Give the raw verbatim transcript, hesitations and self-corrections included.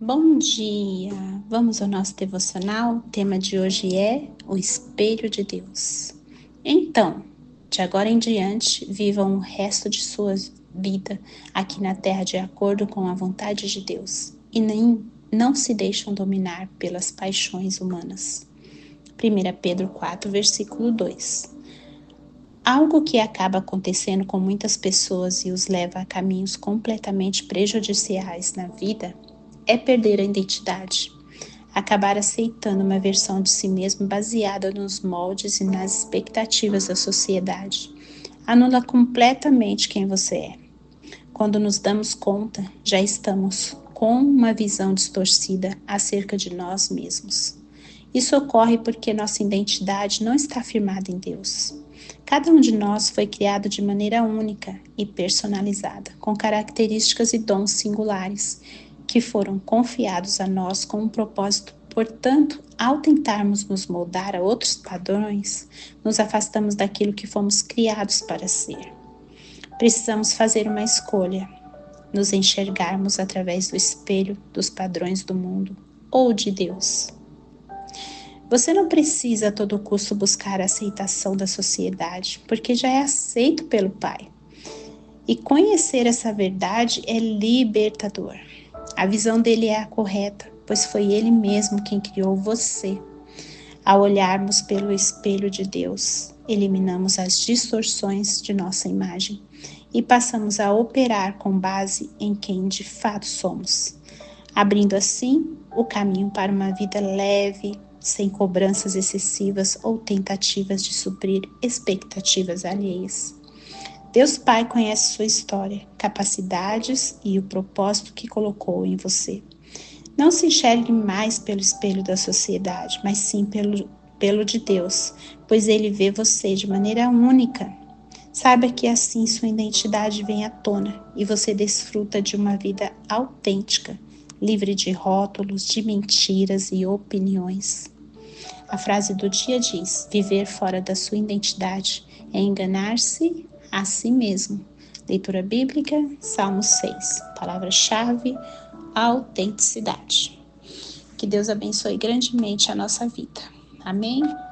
Bom dia! Vamos ao nosso devocional? O tema de hoje é o Espelho de Deus. Então, de agora em diante, vivam o resto de sua vida aqui na terra de acordo com a vontade de Deus e nem não se deixam dominar pelas paixões humanas. primeira Pedro quatro, versículo dois. Algo que acaba acontecendo com muitas pessoas e os leva a caminhos completamente prejudiciais na vida é perder a identidade, acabar aceitando uma versão de si mesmo baseada nos moldes e nas expectativas da sociedade. Anula completamente quem você é. Quando nos damos conta, já estamos com uma visão distorcida acerca de nós mesmos. Isso ocorre porque nossa identidade não está firmada em Deus. Cada um de nós foi criado de maneira única e personalizada, com características e dons singulares, que foram confiados a nós com um propósito. Portanto, ao tentarmos nos moldar a outros padrões, nos afastamos daquilo que fomos criados para ser. Precisamos fazer uma escolha, nos enxergarmos através do espelho dos padrões do mundo ou de Deus. Você não precisa a todo custo buscar a aceitação da sociedade, porque já é aceito pelo Pai. E conhecer essa verdade é libertador. A visão dele é a correta, pois foi ele mesmo quem criou você. Ao olharmos pelo espelho de Deus, eliminamos as distorções de nossa imagem e passamos a operar com base em quem de fato somos, abrindo assim o caminho para uma vida leve, sem cobranças excessivas ou tentativas de suprir expectativas alheias. Deus Pai conhece sua história, capacidades e o propósito que colocou em você. Não se enxergue mais pelo espelho da sociedade, mas sim pelo, pelo de Deus, pois Ele vê você de maneira única. Saiba que assim sua identidade vem à tona e você desfruta de uma vida autêntica, livre de rótulos, de mentiras e opiniões. A frase do dia diz: viver fora da sua identidade é enganar-se a si mesmo. Leitura bíblica, Salmo seis. Palavra-chave: autenticidade. Que Deus abençoe grandemente a nossa vida. Amém?